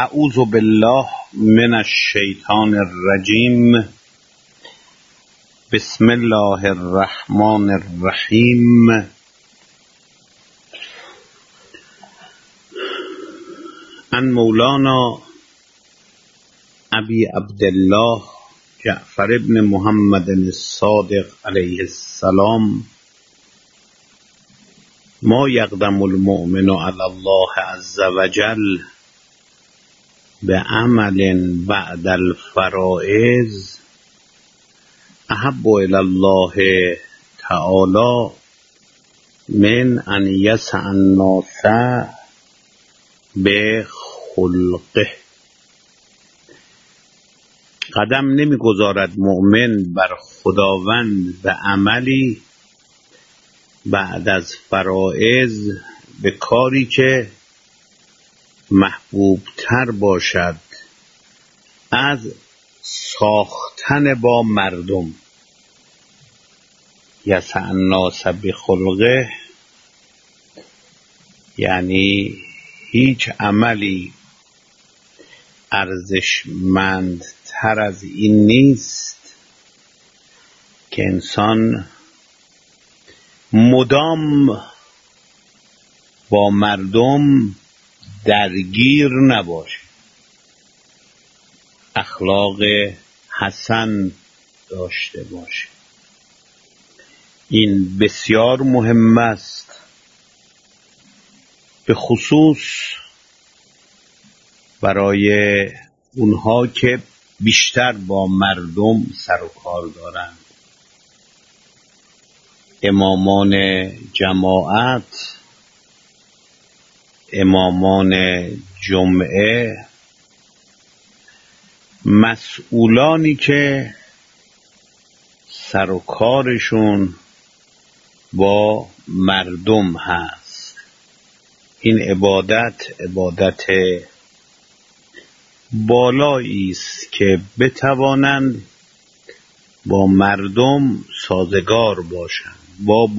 اعوذ بالله من الشیطان الرجیم. بسم الله الرحمن الرحیم. عن مولانا ابی عبدالله جعفر بن محمد الصادق علیه السلام: ما یقدم المؤمن علی الله عز وجل بعمل بعد الفرائض احب الی الله تعالی من ان یسع الناس بخلقه. قدم نمیگذارد مؤمن بر خداوند به عملی بعد از فرائض، به کاری که محبوب تر باشد از ساختن با مردم. یسع الناس بخلقه یعنی هیچ عملی ارزشمندتر از این نیست که انسان مدام با مردم درگیر نباشه، اخلاق حسن داشته باشه. این بسیار مهم است، به خصوص برای اونها که بیشتر با مردم سر و کار دارند. امامان جماعت، امامان جمعه، مسئولانی که سر و کارشون با مردم هست، این عبادت بالایی است که بتوانند با مردم سازگار باشند. باب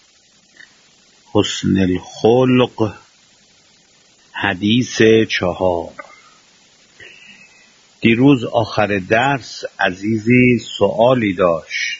حسن الخلق، حدیث 4. دیروز آخر درس عزیزی سوالی داشت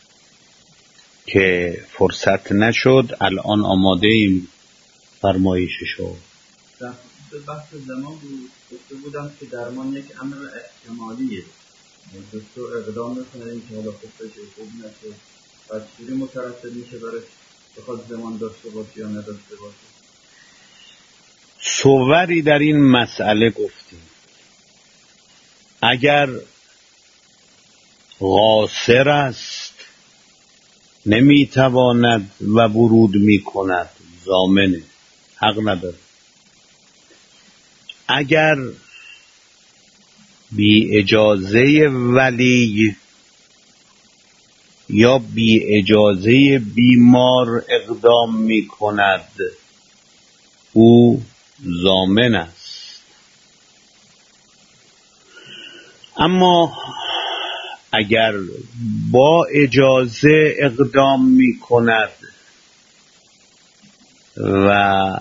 که فرصت نشد، الان آماده ایم فرمایششو. در بحث زمان گفته بودم که درمان یک امر احتمالیه، دکتر اقدام میکنه این که حالا خوب نشه و چیزی مترتب میشه برای بخواد زمان داشته باشه یا نداشته باشه. صوری در این مسئله گفتیم. اگر قاصر است نمیتواند و ورود میکند، ضامنه، حق نداره. اگر بی اجازه ولی یا بی اجازه بیمار اقدام میکند، او ضامن است. اما اگر با اجازه اقدام می کند و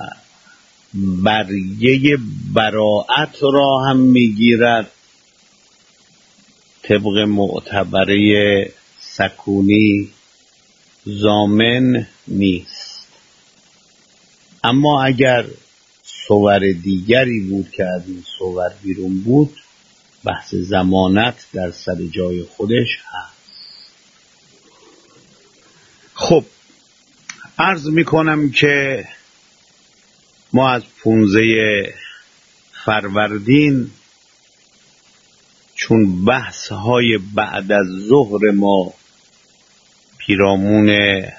برگه براءت را هم می گیرد، طبق معتبره سکونی ضامن نیست. اما اگر صور دیگری بود که از این صور بیرون بود، بحث ضمانت در سر جای خودش هست. خب عرض میکنم که ما از 15 فروردین چون بحث های بعد از ظهر ما پیرامون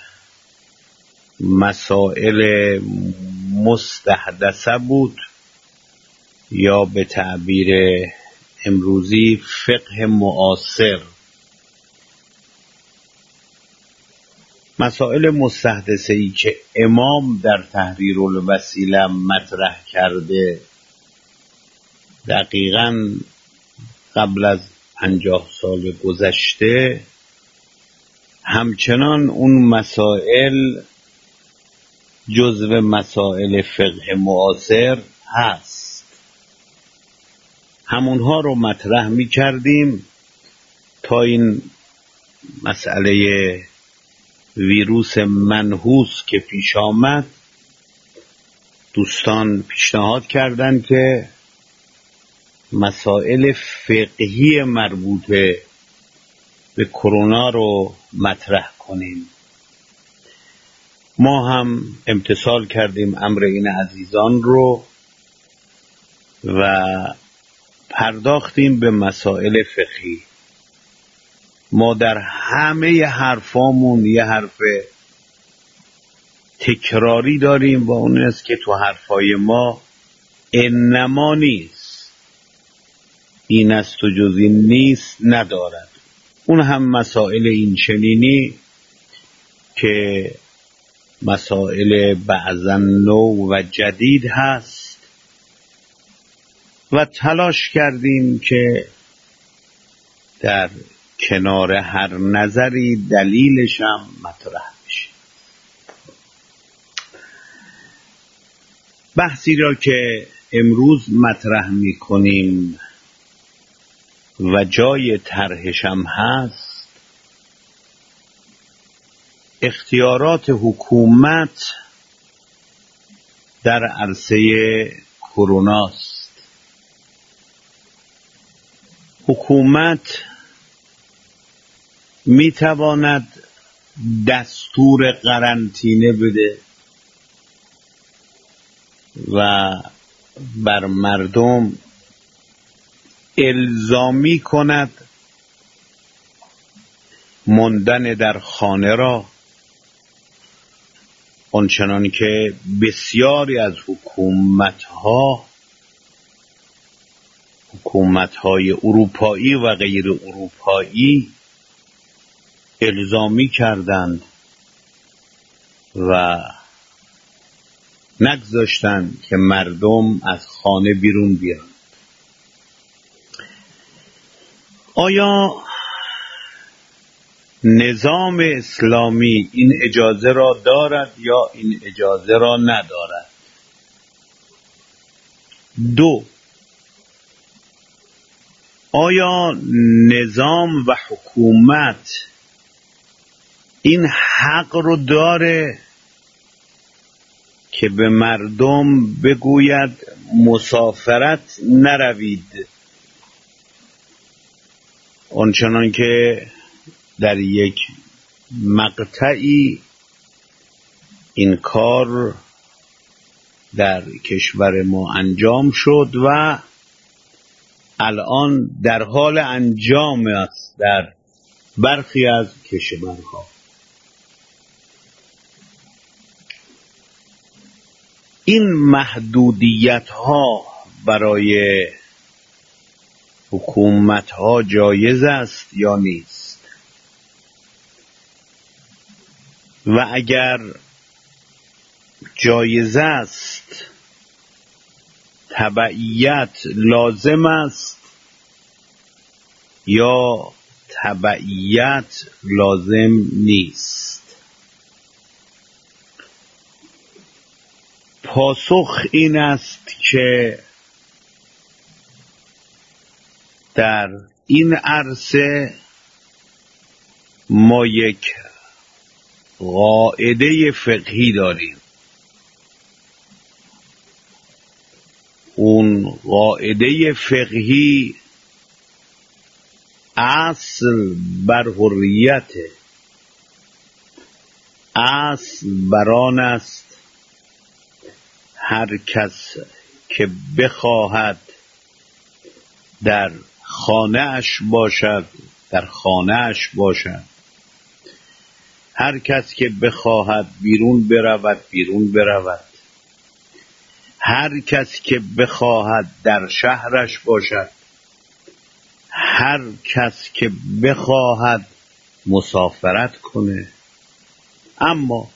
مسائل مستحدثه بود، یا به تعبیر امروزی فقه معاصر، مسائل مستحدثه‌ای که امام در تحریر الوسیله مطرح کرده، دقیقاً قبل از 50 سال گذشته همچنان اون مسائل جزو مسائل فقه معاصر هست. همونها رو مطرح می کردیم تا این مسئله ویروس منحوس که پیش آمد، دوستان پیشنهاد کردند که مسائل فقهی مربوطه به کرونا رو مطرح کنیم. ما هم امتثال کردیم امر این عزیزان رو و پرداختیم به مسائل فقهی. ما در همه حرفامون یه حرف تکراری داریم و اون است که تو حرفای ما انما نیست، این است و جز این نیست ندارد. اون هم مسائل این چنینی که مسائل بعضا نو و جدید هست و تلاش کردیم که در کنار هر نظری دلیلش هم مطرح بشه. بحثی را که امروز مطرح می کنیم و جای طرحش هم هست، اختیارات حکومت در عرصه کروناست. حکومت می تواند دستور قرنطینه بده و بر مردم الزامی کند ماندن در خانه را، آنچنان که بسیاری از حکومت‌های اروپایی و غیر اروپایی الزامی کردند و نگذاشتند که مردم از خانه بیرون بیان. آیا نظام اسلامی این اجازه را دارد یا این اجازه را ندارد؟ 2. آیا نظام و حکومت این حق رو داره که به مردم بگوید مسافرت نروید، آنچنان که در یک مقطعی این کار در کشور ما انجام شد و الان در حال انجام است در برخی از کشورها؟ این محدودیت ها برای حکومت ها جایز است یا نیست؟ و اگر جایز است تبعیت لازم است یا تبعیت لازم نیست؟ پاسخ این است که در این عرصه ما یک قاعده فقهی داریم. اون قاعده فقهی اصل بر حریت، اصل بر آن است هر کس که بخواهد در خانه اش باشد در خانه اش باشد، هر کس که بخواهد بیرون برود بیرون برود، هر کس که بخواهد در شهرش باشد، هر کس که بخواهد مسافرت کنه. اما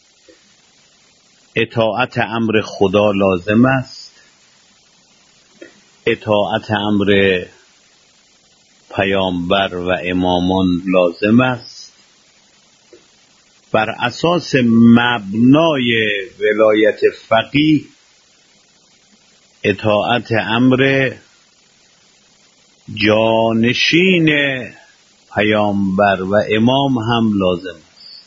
اطاعت امر خدا لازم است، اطاعت امر پیامبر و امامان لازم است. بر اساس مبنای ولایت فقیه اطاعت امر جانشین پیامبر و امام هم لازم است.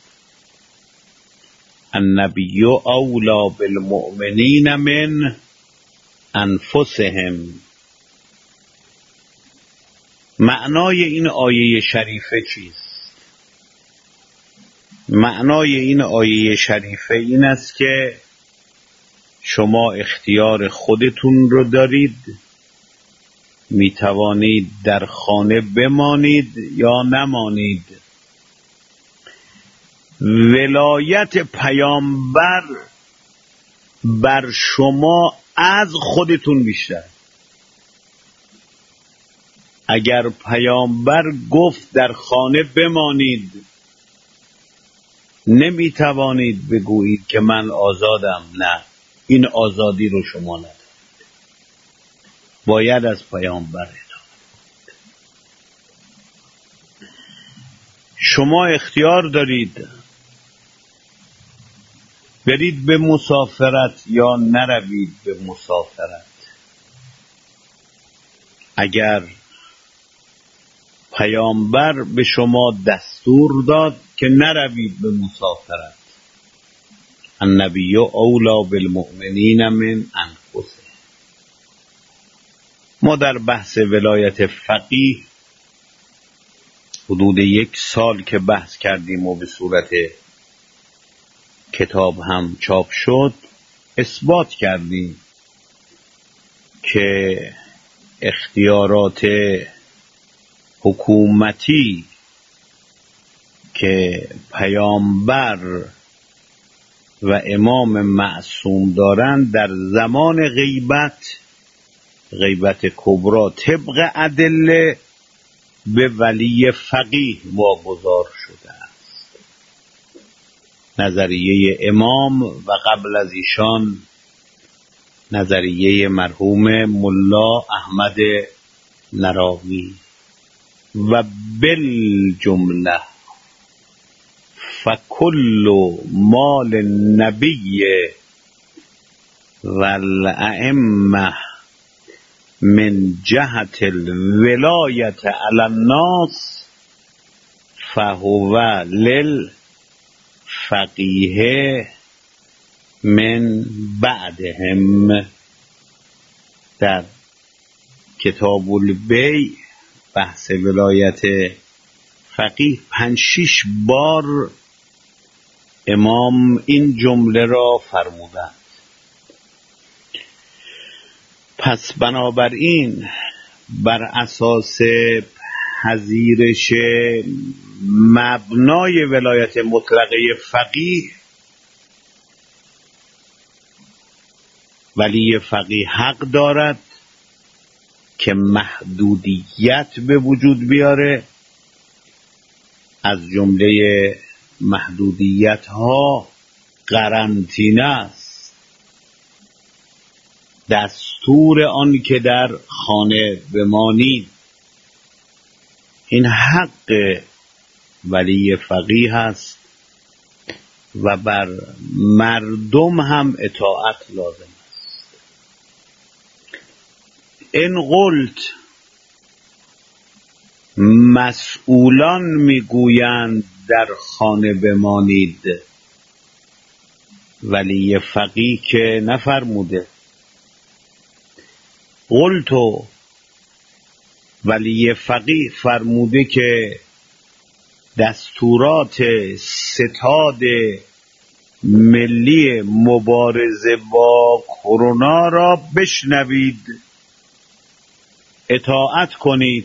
النبی اولی بالمؤمنین من انفسهم. معنای این آیه شریفه چیست؟ معنای این آیه شریفه این است که شما اختیار خودتون رو دارید، می توانید در خانه بمانید یا نمانید. ولایت پیامبر بر شما از خودتون بیشتر. اگر پیامبر گفت در خانه بمانید، نمی توانید بگویید که من آزادم. نه، این آزادی رو شما ندارید. باید از پیامبر اطاعت کنید. شما اختیار دارید برید به مسافرت یا نروید به مسافرت. اگر پیامبر به شما دستور داد که نروید به مسافرت، النبی اولی بالمؤمنین من انفسهم. ما در بحث ولایت فقیه حدود 1 سال که بحث کردیم و به صورت کتاب هم چاپ شد، اثبات کردیم که اختیارات حکومتی که پیامبر و امام معصوم دارند در زمان غیبت کبرا طبق ادله به ولی فقیه واگذار شده است. نظریه امام و قبل از ایشان نظریه مرحوم ملا احمد نراوی و بالجمله فکل مال النبی والائمه من جهت الولایت علی الناس فهو للفقیه من بعدهم. در کتاب البیع بحث ولایت فقیه 5-6 بار امام این جمله را فرمودند. پس بنابراین بر اساس پذیرش مبنای ولایت مطلقه فقیه، ولی فقیه حق دارد که محدودیت به وجود بیاره. از جمله محدودیت ها قرنطینه است. دستور آن که در خانه بمانید، این حق ولی فقیه است و بر مردم هم اطاعت لازم است. این قلت مسئولان میگویند در خانه بمانید، ولی فقیه که نفرموده. قلتو ولی فقیه فرموده که دستورات ستاد ملی مبارزه با کرونا را بشنوید، اطاعت کنید.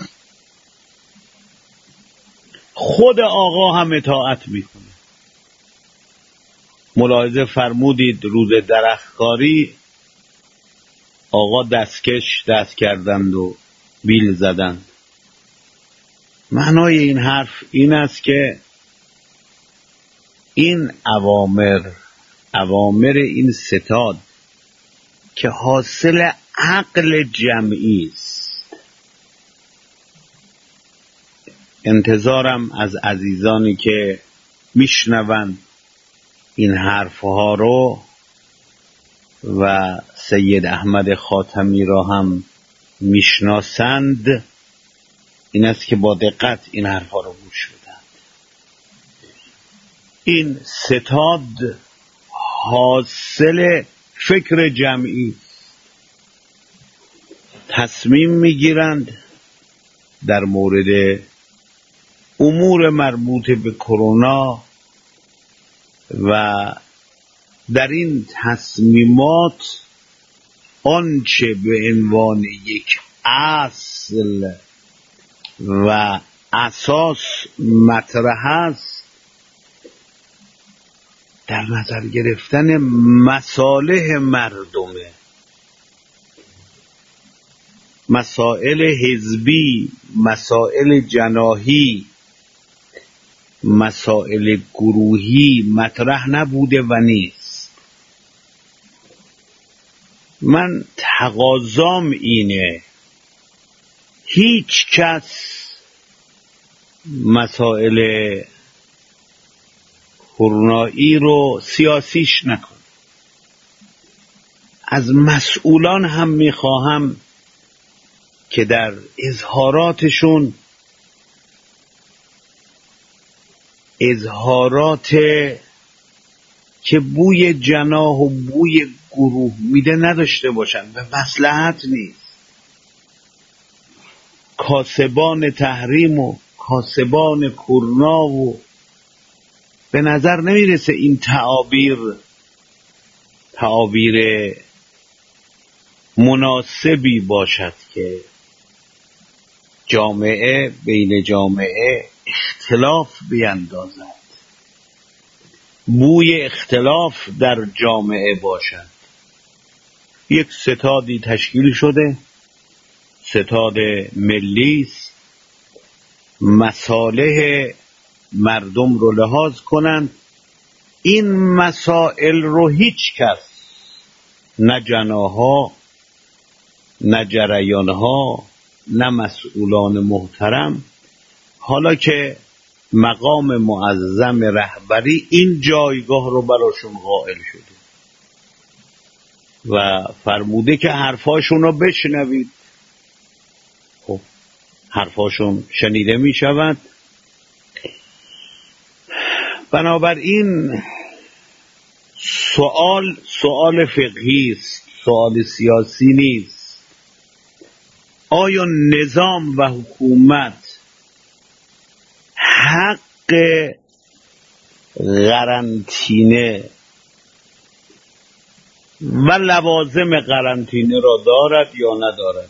خود آقا هم اطاعت میکنه. ملاحظه فرمودید روز درختکاری آقا دستکش دست کردند و بیل زدند. معنای این حرف این است که این اوامر این ستاد که حاصل عقل جمعی است. انتظارم از عزیزانی که میشنوند این حرفها رو و سید احمد خاتمی را هم میشناسند این است که با دقت این حرفا رو گوش بدند. این ستاد حاصل فکر جمعی، تصمیم میگیرند در مورد امور مربوط به کرونا و در این تصمیمات آنچه به عنوان یک اصل و اساس مطرح است در نظر گرفتن مصالح مردمه. مسائل حزبی، مسائل جناحی، مسائل گروهی مطرح نبوده و نیست. من تقاضام اینه هیچ کس مسائل کرونایی رو سیاسیش نکن. از مسئولان هم میخواهم که در اظهاراتشون اظهارات که بوی جناح و بوی گروه میده نداشته باشن، به مصلحت نیست. کاسبان تحریم و کاسبان کرونا و به نظر نمیرسه این تعابیر مناسبی باشد که جامعه بین جامعه اختلاف بیندازد، بوی اختلاف در جامعه باشد. یک ستادی تشکیل شده، ستاد ملی است، مصالح مردم رو لحاظ کنند. این مسائل رو هیچ کس، نه جناح‌ها، نه جریان‌ها، نه مسئولان محترم، حالا که مقام معظم رهبری این جایگاه رو براشون قائل شده و فرموده که حرفاشون رو بشنوید. خب حرفاشون شنیده می شود. بنابراین سوال فقهی است، سوال سیاسی نیست. آیا نظام و حکومت حق قرنطینه و لوازم قرنطینه را دارد یا ندارد؟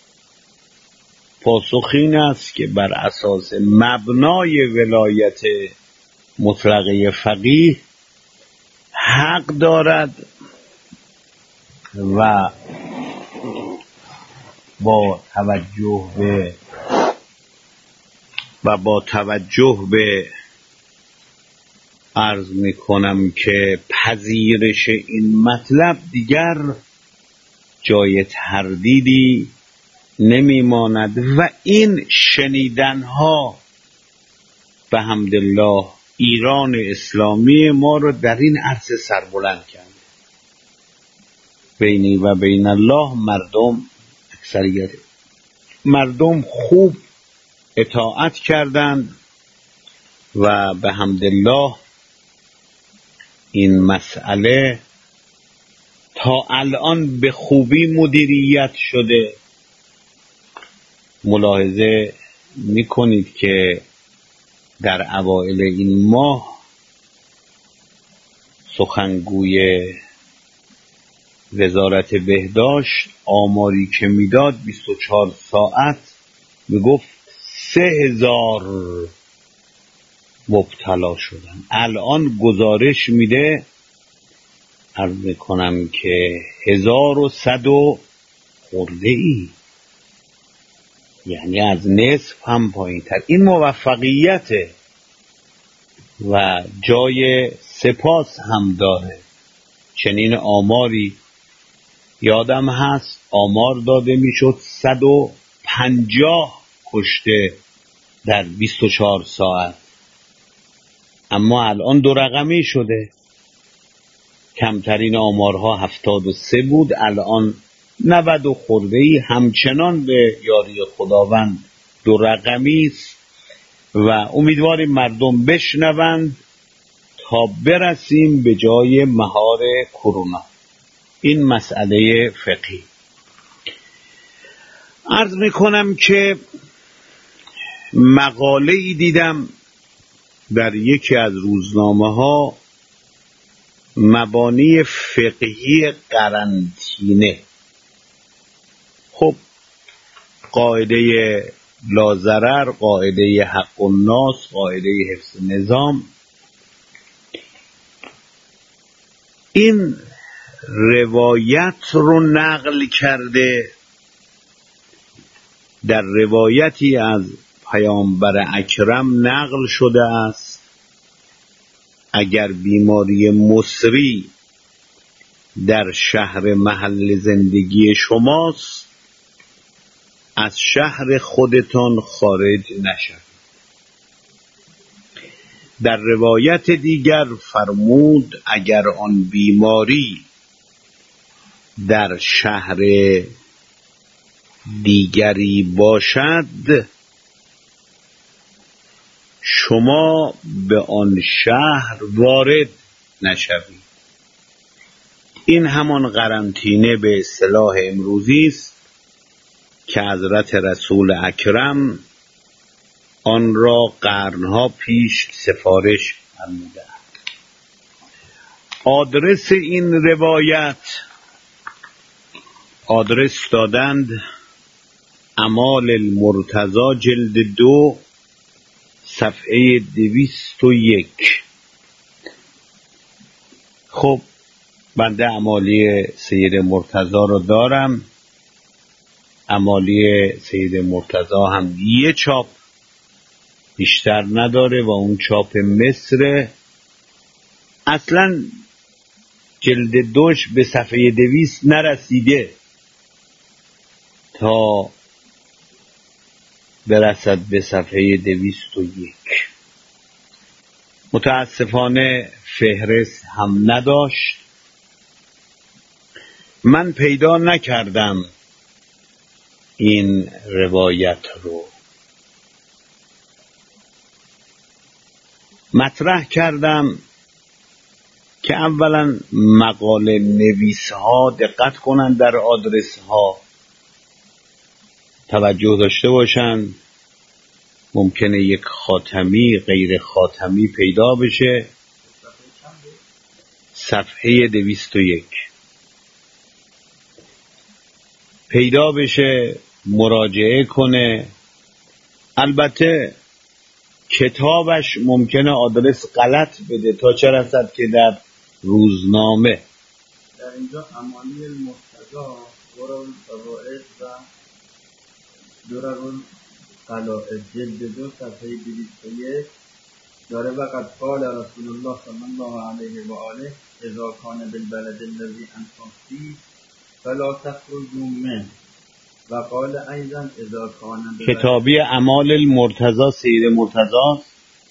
پاسخ این است که بر اساس مبنای ولایت مطلقه فقیه حق دارد و با توجه به عرض می کنم که پذیرش این مطلب دیگر جای تردیدی نمی ماند و این شنیدنها به حمدالله ایران اسلامی ما رو در این عرصه سربلند کرده. بینی و بین الله اکثریت مردم خوب اطاعت کردند و به حمدالله این مسئله تا الان به خوبی مدیریت شده. ملاحظه میکنید که در اوائل این ماه سخنگوی وزارت بهداشت آماری که میداد 24 ساعت میگفت 3000 مبتلا شدن. الان گزارش میده، عرض میکنم که 1100 خورده ای، یعنی از نصف هم پایین تر. این موفقیته و جای سپاس هم داره. چنین آماری یادم هست آمار داده میشد 150 کشته در 24 ساعت، اما الان 2 رقمی شده. کمترین آمارها 73 بود، الان 90 و خورده‌ای همچنان به یاری خداوند 2 رقمی است و امیدواریم مردم بشنوند تا برسیم به جای مهار کرونا. این مسئله فقهی. عرض میکنم که مقاله‌ای دیدم در یکی از روزنامه‌ها، مبانی فقهی قرنطینه. خب قاعده لاضرر، قاعده حق الناس، قاعده حفظ نظام، این روایت رو نقل کرده. در روایتی از پیامبر اکرم نقل شده است اگر بیماری مصری در شهر محل زندگی شماست، از شهر خودتان خارج نشوید. در روایت دیگر فرمود اگر آن بیماری در شهر دیگری باشد، شما به آن شهر وارد نشوید. این همان قرنطینه به اصطلاح امروزی است که حضرت رسول اکرم آن را قرنها پیش سفارش فرمودند. آدرس این روایت، آدرس دادند اعمال المرتضی جلد 2 صفحه 201. خب بنده اعمالی سید مرتضی رو دارم. اعمالی سید مرتضی هم یه چاپ، بیشتر نداره و اون چاپ مصر. اصلا جلد 2 به صفحه 200 نرسیده تا برسد به صفحه 201. متاسفانه فهرست هم نداشت. من پیدا نکردم این روایت رو. مطرح کردم که اولا مقاله نویسها دقت کنند، در آدرس ها توجه داشته باشند. ممکنه یک خاتمی غیر خاتمی پیدا بشه. صفحه 201 پیدا بشه، مراجعه کنه. البته کتابش ممکنه آدرس غلط بده، تا چه رسد که در روزنامه. در اینجا امانی المرتضی درر الفوائد و درر القلائد جلد 2 صفحه 201 داره. وقد قال رسول الله صلی الله علیه و آله اذا کان بالبلد الذی انتم فیه فلا تخرجوا منه و قال ایضا اذا کان کتابی اعمال المرتضی سید مرتضی،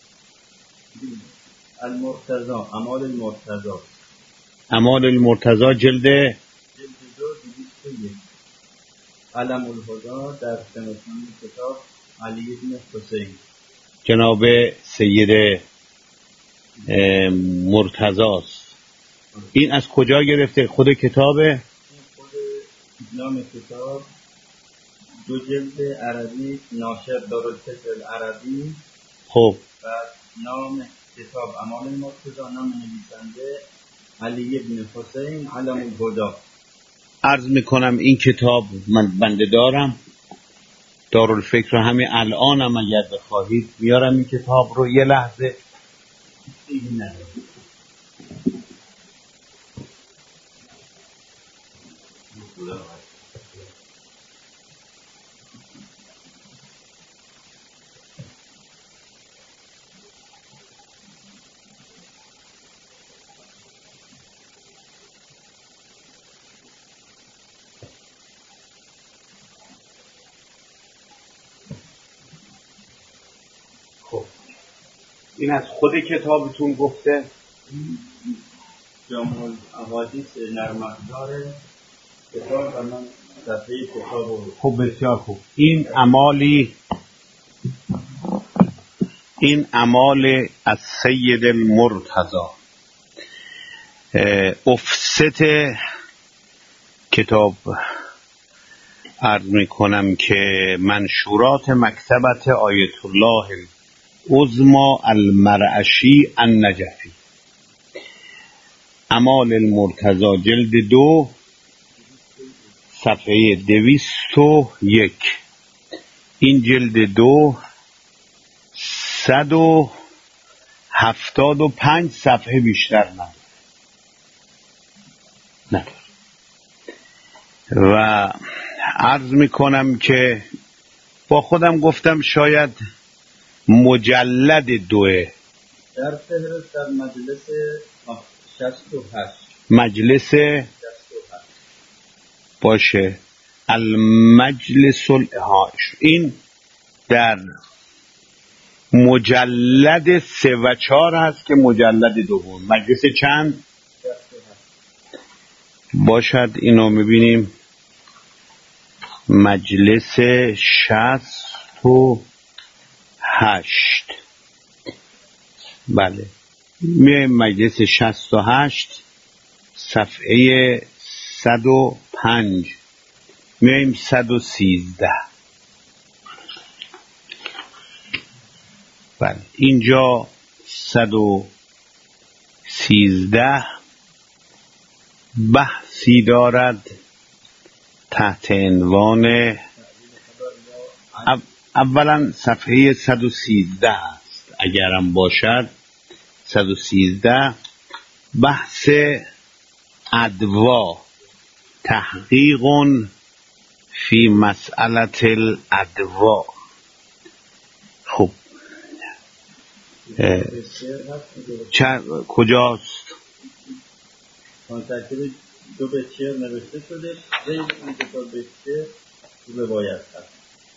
المرتضی اعمال المرتضی، اعمال المرتضی جلد 2 201. علم الهدی در سنتان کتاب علی بن حسین، جناب سید مرتضی است. این از کجا گرفته؟ خود کتابه؟ خود نام کتاب 2 جلد عربی، ناشر دارالفکر العربی. خب و نام کتاب اعمال المرتضی، نام نویسنده علی بن حسین علم الهدی. عرض میکنم این کتاب من بنده دارم، دارالفکر همین الانم اگر بخواهید میارم این کتاب رو. یه لحظه این نداره. خب این از خود کتابتون گفته؟ جامع الاحادیث نرم‌افزار کتاب و من صفحه کتاب رو خب بسیار خوب. این اعمال از سید المرتضی. افست کتاب عرض می کنم که منشورات مکتبت آیت الله العظمی المرعشی النجفی، اعمال المرتضی، جلد 2 صفحه 201. این جلد 2 175 صفحه بیشتر نداره. و عرض میکنم که با خودم گفتم شاید مجلد 2 در فهرست در مجلس 68 مجلس 68 باشه. المجلس این در مجلد 3 و 4 هست که مجلد 2. مجلس چند 68 باشد؟ اینو میبینیم مجلس 68. بله، میایم مجلس 68 صفحه 105 میایم 113. بله، اینجا 113 بحثی دارد تحت عنوان اولا صفحه 113 است، اگرم باشد 113 بحث ادوا، تحقیق فی مسئله الادوا. خب کجاست؟ ترکیب 2 بیت شعر نوشته شده، زیر این کتاب بیت شعر روایت هست.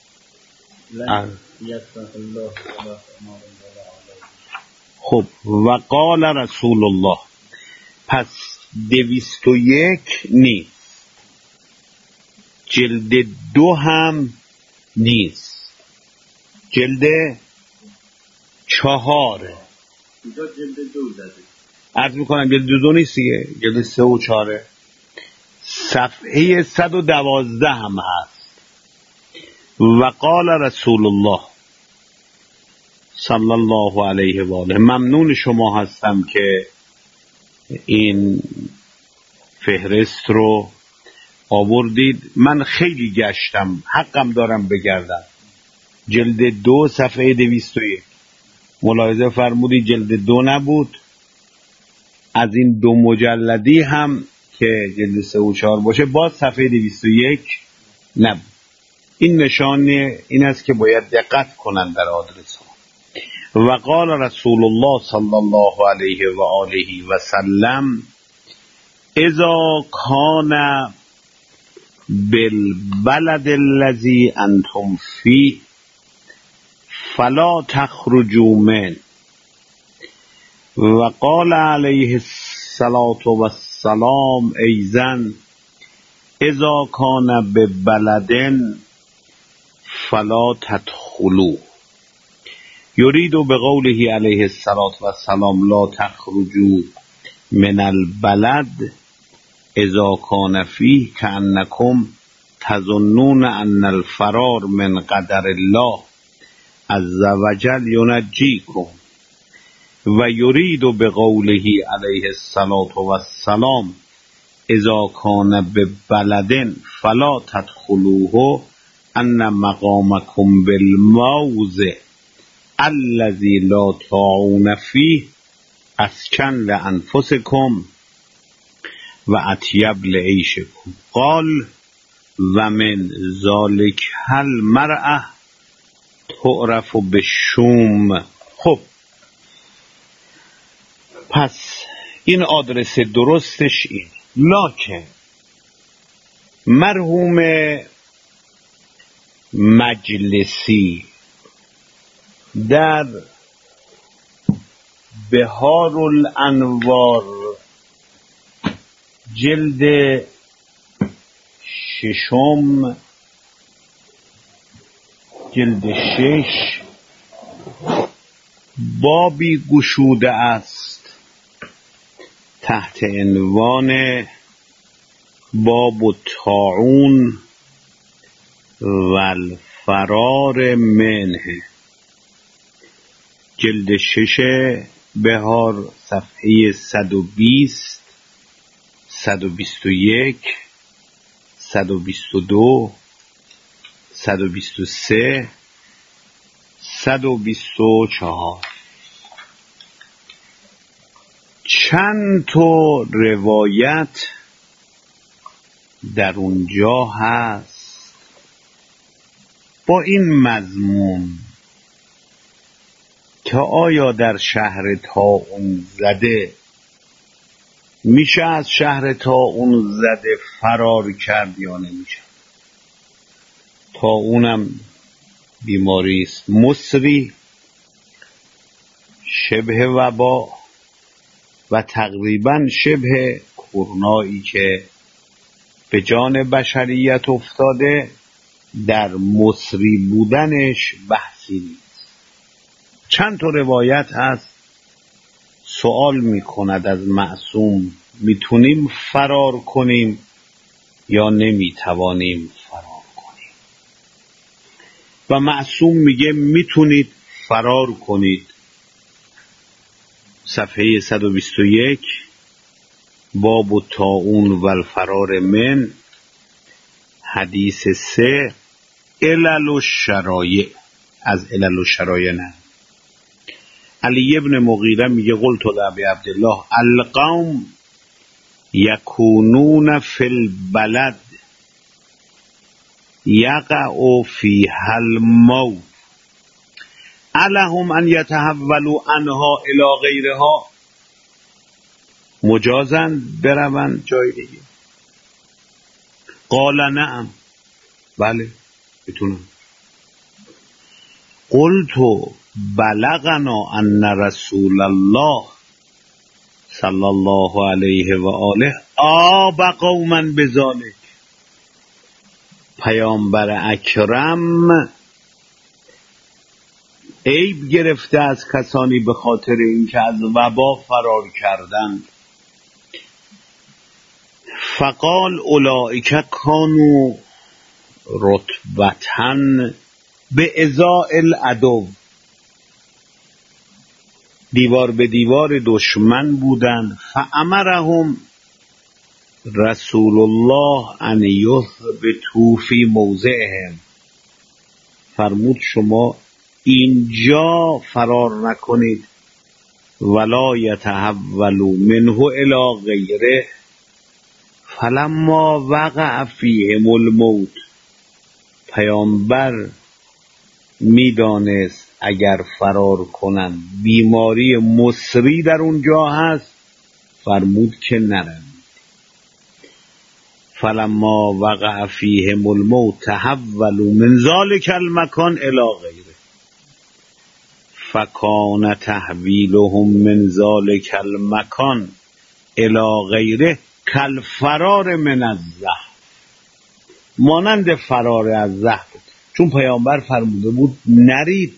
خب و قال رسول الله، پس 201 نیست، جلد 2 هم نیست، جلد 4. اینجا جلد 2 زده. عرض میکنم جلد 2 نیست دیگه، جلد 3 و 4. صفحه 112 هم هست. و قال رسول الله صلی الله علیه و آله. ممنون شما هستم که این فهرست رو آوردید. من خیلی گشتم، حقم دارم بگردم. جلد 2 صفحه 201 ملاحظه فرمودی جلد 2 نبود. از این 2 مجلدی هم که جلد 3 و 4 باشه باز صفحه 201 نبود. این نشان این است که باید دقت کنند در آدرس ها. و قال رسول الله صلی الله علیه و آله و سلم اذا کان بالبلد الذی انتم فیه فلا تخرجوا من. و قال علیه الصلاة والسلام ایضا اذا کان ببلد فلا تدخلوا. یرید بقوله علیه الصلاة والسلام لا تخرجوا من البلد اذا کان فیه کأنکم تظنون ان الفرار من قدر الله عز وجل ینجیکم. و یرید بقوله علیه الصلاة والسلام اذا کان ببلد فلا تدخلوه ان مقامکم بالموضع الذی لا طاعون فیه اسکن لانفسکم و اطیب لعیشکم. قال و من ذالک المرأة تعرف بالشوم. خب پس این آدرس درستش این. لکن مرحوم مجلسی در بهار الانوار جلد ششم جلد 6 بابی گشوده است تحت عنوان باب الطاعون و الفرار منه. جلد 6 بهار صفحه 120 121 122 123 124. چند تا روایت در اونجا هست با این مضمون که آیا در شهر طاعون زده میشه از شهر طاعون زده فرار کرد یا نمیشه. طاعونم بیماری است مصری شبه وبا و تقریبا شبه کرونایی که به جان بشریت افتاده، در مصری بودنش بحثی نیست. چند تا روایت هست سوال میکند از معصوم میتونیم فرار کنیم یا نمیتوانیم فرار کنیم و معصوم میگه میتونید فرار کنید. صفحه 121 باب الطاعون و الفرار من، حدیث 3 علل الشرایع. از علل الشرایع نه. علی ابن مغیره میگه قلت لابی عبدالله القوم یکونون فی البلد یقع فیها الموت علهم ان یتحولوا عنها الی غیرها. مجازن بروند جای دیگه. قال نعم، بله بتونم. قلت بلغنا ان رسول الله صلی الله علیه و آله آب قوما بذالک. پیامبر اکرم عیب گرفته از کسانی به خاطر اینکه از وبا فرار کردند. فقال اولئک کانوا رتبة به ازاء العدو. دیوار به دیوار دشمن بودند. فامرهم رسول الله ان یثبتوا فی موضعهم. فرمود شما اینجا فرار نکنید. ولا یتحولوا منه الی غیره. فلما وقع فیهم الموت. پیامبر میدانست اگر فرار کنند بیماری مصری در اونجا هست، فرمود که نرند. فلما وقع فیهم الموت تحولوا من ذلک المکان الی غیره فکان تحویلهم من ذلک المکان الی غیره کالفرار من الزحف. مانند فرار از زحف. چون پیامبر فرموده بود نرید.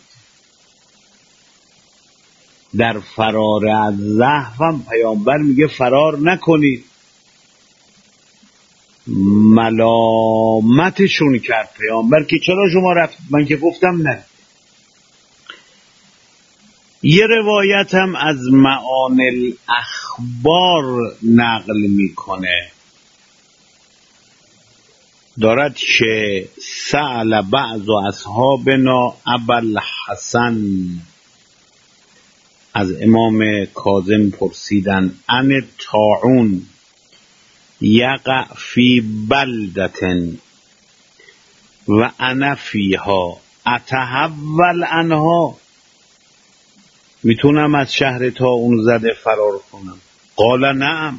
در فرار از زحف هم پیامبر میگه فرار نکنید. ملامتشون کرد پیامبر که چرا شما رفتید؟ من که گفتم نه. یه روایت هم از معانی الاخبار نقل میکنه، دارد که سأل بعض اصحابنا ابوالحسن، از امام کاظم پرسیدن عن طاعون یقع فی بلدة و انا فیها اتحول عنها. میتونم از شهر طاعون زده فرار کنم؟ قال نعم.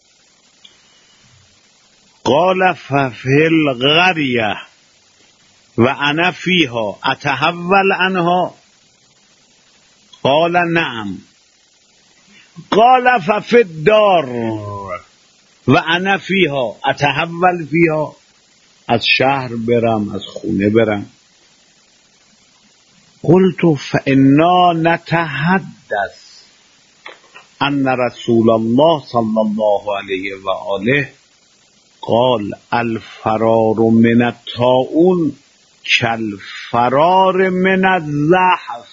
قال ففی القریة و انا فیها اتحول عنها. قال نعم. قال ففی الدار و انا فیها اتحول فیها. از شهر برم، از خونه برم. قلت فإنا نتحدث ان رسول الله صلی الله علیه و آله قال الفرار من الطاعون کالفرار من الزحف.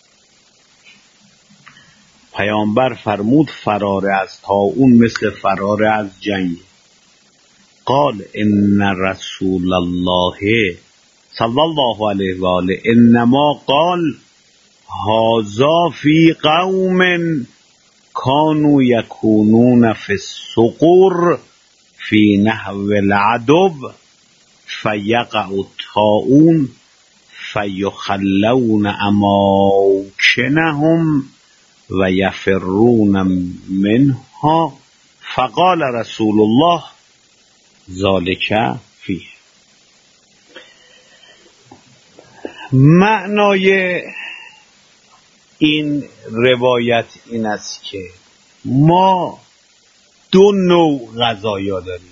پیامبر فرمود فرار از طاعون مثل فرار از جنگ. قال ان رسول الله صلی الله علیه و آله انما قال هذا فی قوم كانوا يكونون في الصقور في نحو العدو فيقع الطاعون فيخلون اماكنهم ويفرون منها فقال رسول الله ذلك فيه. معنای این روایت این است که ما دو نوع غذایا داریم.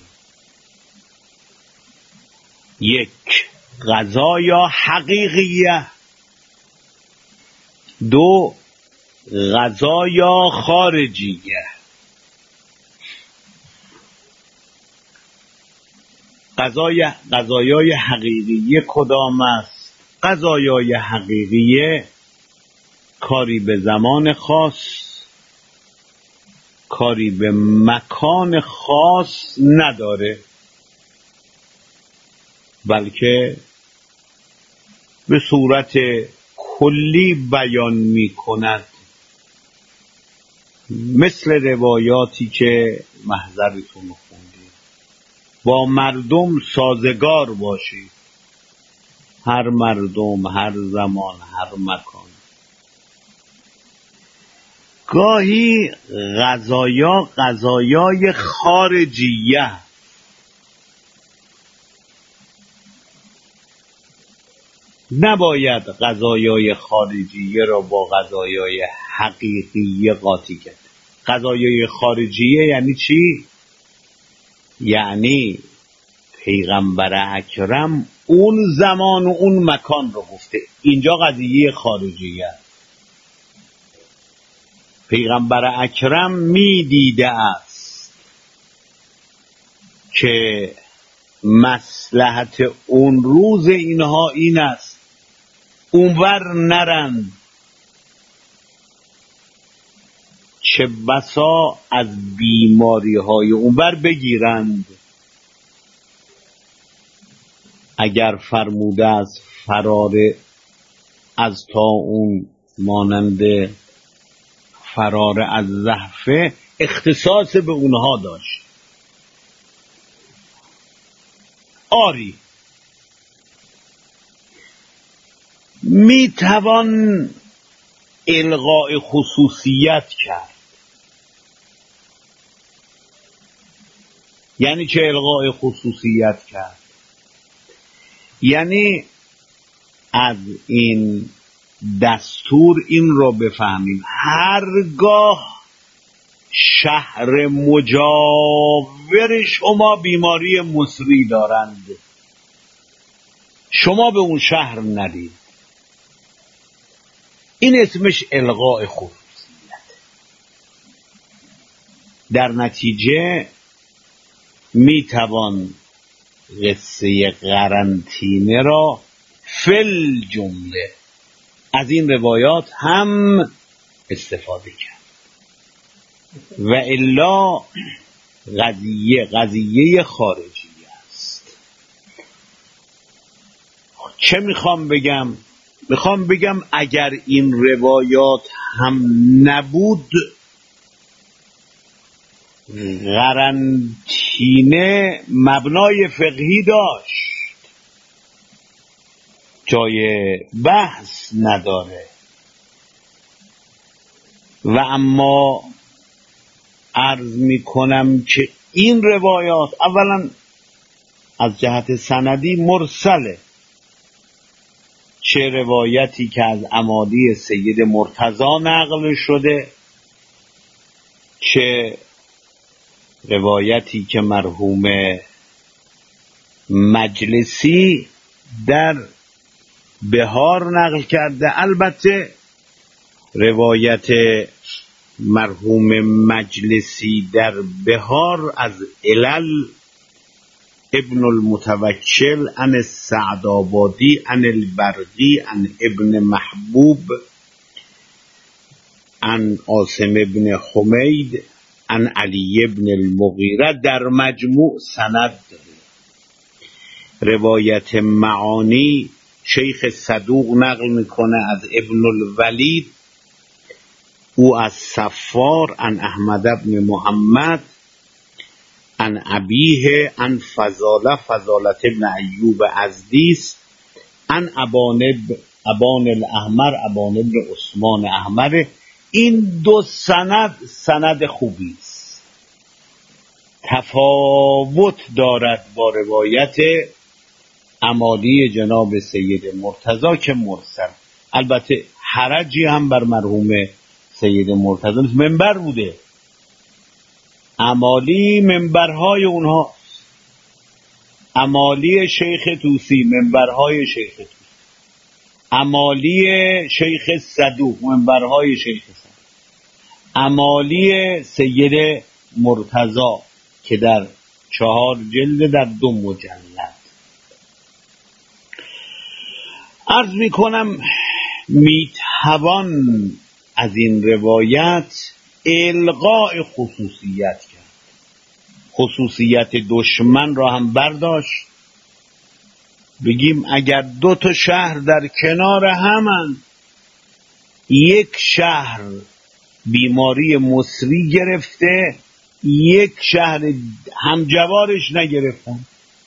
یک غذایا حقیقیه، دو غذایا خارجیه. غذایای حقیقیه کدام است؟ غذایای حقیقیه کاری به زمان خاص، کاری به مکان خاص نداره، بلکه به صورت کلی بیان می کند. مثل روایاتی که محضرتون خوندید، با مردم سازگار باشید، هر مردم، هر زمان، هر مکان. گاهی غذایای خارجیه، نباید غذایای خارجیه را با غذایای حقیقیه قاطی کرد. غذایای خارجیه یعنی چی؟ یعنی پیغمبر اکرم اون زمان و اون مکان رو گفته، اینجا قضیه خارجیه. پیغمبر اکرم می دیده است که مصلحت اون روز اینها این است اونور نرند، چه بسا از بیماری های اونور بگیرند. اگر فرموده از فرار از طاعون مانند فرار از زحفه، اختصاص به اونها داشت. آری می توان الغاء خصوصیت کرد. یعنی چه الغاء خصوصیت کرد؟ یعنی از این دستور این رو بفهمیم هرگاه شهر مجاور شما بیماری مصری دارند، شما به اون شهر نرید. این اسمش الغاء خصوصیت. در نتیجه میتوان قصه قرنطینه را فل جمله از این روایات هم استفاده کرد و الا قضیه خارجی است. چه میخوام بگم؟ میخوام بگم اگر این روایات هم نبود، قرنطینه مبنای فقهی داشت، جای بحث نداره. و اما عرض میکنم که این روایات اولا از جهت سندی مرسله، چه روایتی که از عمادی سید مرتضی نقل شده، چه روایتی که مرحوم مجلسی در بهار نقل کرده. البته روایت مرحوم مجلسی در بهار از علل ابن المتوکل عن السعدآبادی عن البرقی عن ابن محبوب عن عاصم ابن حمید عن علی ابن المغیره در مجموع سند داره. روایت معانی شیخ صدوق نقل میکنه از ابن الولید، او از صفار عن احمد ابن محمد عن ابیه عن فضالت ابن ایوب ازدیس عن ابان الاحمر ابان ابن عثمان احمر. این دو سند خوبی است، تفاوت دارد با روایت عمالی جناب سید مرتضی که مرسل. البته حرجی هم بر مرحوم سید مرتضی نیست، منبر بوده، عمالی منبرهای اونها، عمالی شیخ طوسی منبرهای شیخ طوسی، عمالی شیخ صدوق منبرهای شیخ صدوق، عمالی سید مرتضی که در 4 جلد در 2 مجلد. عرض میکنم میتوان از این روایت الغاء خصوصیت کرد، خصوصیت دشمن را هم برداشت. بگیم اگر 2 تا شهر در کنار همند، یک شهر بیماری مصری گرفته، یک شهر همجوارش نگرفتن،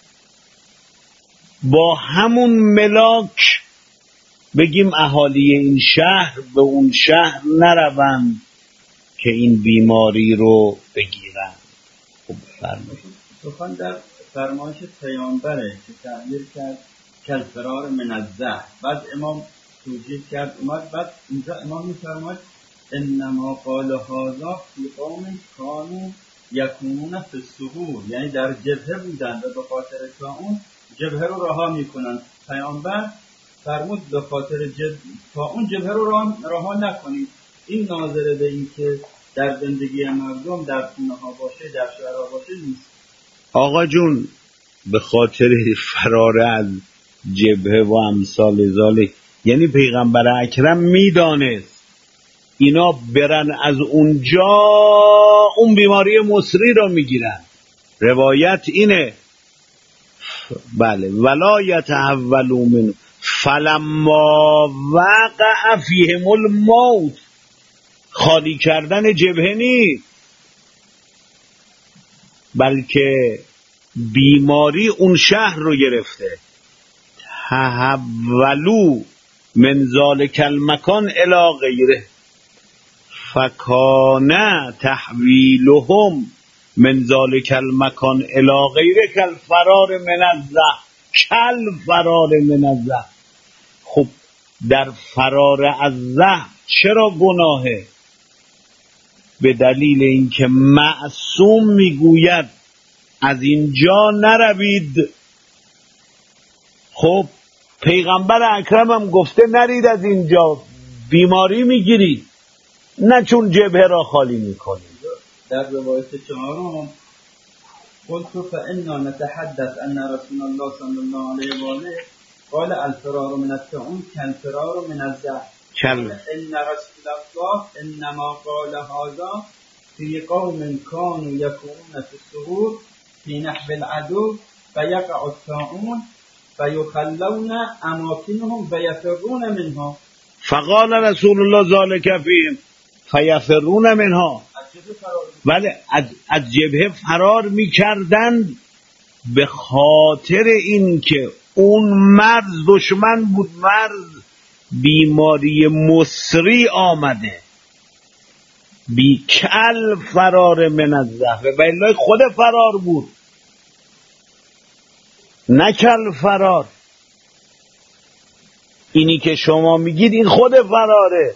با همون ملاک بگیم اهالی این شهر به اون شهر نروند که این بیماری رو بگیرن. خب فرمایید. سخن در فرمایش پیامبره که تعبیر کرد کل فرار من الزهر. بعد امام توجیه کرد اومد، بعد اینجا امام میفرماید انما قال هذا فی قوم کانوا یکونون فی الصدور، یعنی در جبهه بودن و به خاطر طاعون جبهه رو رها میکنن. پیامبر فرمود به خاطر طاعون جبهه رو رها نکنید. این ناظر به این که در زندگی مردم در خونه ها باشه، در شهرها باشه نیست. آقا جون به خاطر فرار از جبهه و امثال ذالک، یعنی پیغمبر اکرم میدانست اینا برن از اونجا اون بیماری مصری را میگیرن. روایت اینه بله ولا یتحولوا منه فلما وقع فیهم الموت. خالی کردن جبهه نیست، بلکه بیماری اون شهر رو گرفته. تحولوا من ذلک المکان الی غیره فکان تحویلهم من ذلک المکان الی غیره کل فرار من الزهر. کل فرار من الزهر. خب در فرار از زهر چرا گناهه؟ به دلیل اینکه معصوم میگوید از اینجا نروید. خب پیغمبر اکرم هم گفته نرید از اینجا، بیماری میگیرید، نه چون جبهه را خالی میکنید. در روایت 4 قلت فإنا نتحدث أن رسول الله صلى الله عليه وآله قال الفرار من الطاعون كالفرار من الزهر. إن رسول الله إنما قال هذا في قوم كانوا يكونون في السرور في نحو العدو فيقع الطاعون فيخلون أماكنهم فيفرون منها. فقال رسول الله ذلك فيهم فيفرون منها. بله از جبهه فرار میکردند به خاطر اینکه اون مرض دشمن بود، مرض بیماری مصری آمده. بیکل فرار من الزهر، و الا خود فرار بود نه کل فرار. اینی که شما میگید این خود فراره.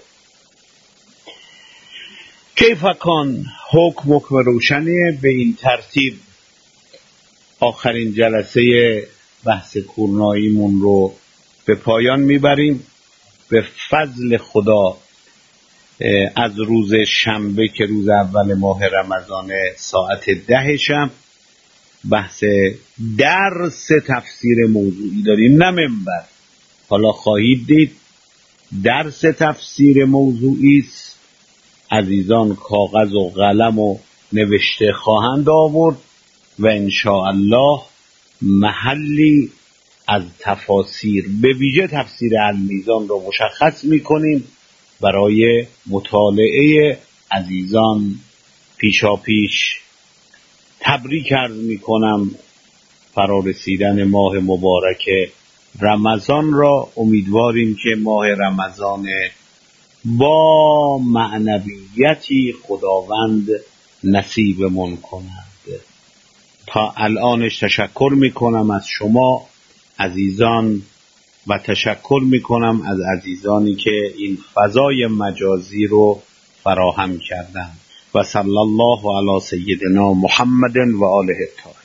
کیف کان حکم روشنه به این ترتیب. آخرین جلسه بحث کورناییمون رو به پایان میبریم. به فضل خدا از روز شنبه که روز اول ماه رمضان ساعت 10 شب بحث درس تفسیر موضوعی داریم، نه منبر. حالا خواهید دید درس تفسیر موضوعی است. عزیزان کاغذ و قلم و نوشته خواهند آورد و انشاءالله محلی از تفاسیر به ویژه تفسیر المیزان را مشخص می‌کنیم برای مطالعه عزیزان. پیشاپیش تبریک عرض می‌کنم فرارسیدن ماه مبارک رمضان را. امیدواریم که ماه رمضان با معنویتی خداوند نصیبمون کند. تا الانش تشکر میکنم از شما عزیزان و تشکر میکنم از عزیزانی که این فضای مجازی رو فراهم کردن. و صلی الله علی سیدنا محمد و آله الطاهرین.